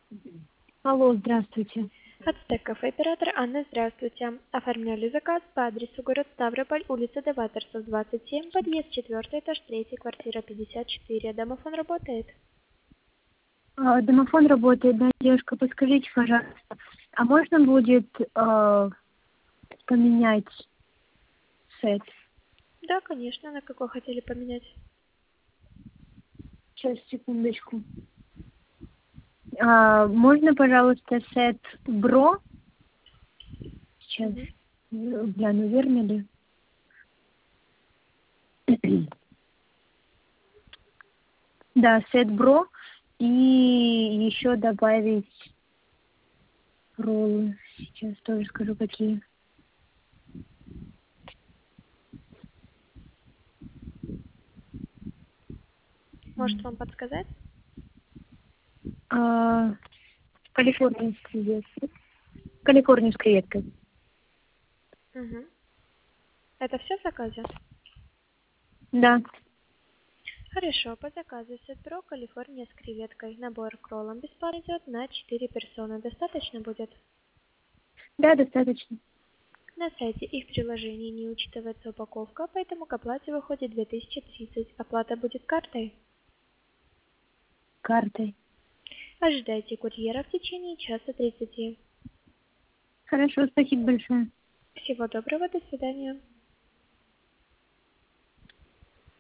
Алло, здравствуйте. Ацтеков, оператор Анна, здравствуйте. Оформляли заказ по адресу город Ставрополь, улица Деваторсов, 27, подъезд 4, этаж 3, квартира 54. Домофон работает? Домофон работает, да, девушка, подскажите, пожалуйста, а можно будет поменять сет? Да, конечно. На какой хотели поменять? Сейчас, секундочку. Можно, пожалуйста, сет Бро? Сейчас Мгм. гляну, верно ли? Да, сет Бро и еще добавить роллы. Сейчас тоже скажу, какие. Может вам подсказать? А, Калифорния с креветкой. Калифорния с креветкой. Угу. Это все в заказе? Да. Хорошо, по заказу сет Бро, Калифорния с креветкой. Набор к роллам бесплатно идет на 4 персоны. Достаточно будет? Да, достаточно. На сайте их приложений не учитывается упаковка, поэтому к оплате выходит 2030. Оплата будет картой. Картой. Ожидайте курьера в течение часа 30. Хорошо, спасибо большое. Всего доброго, до свидания.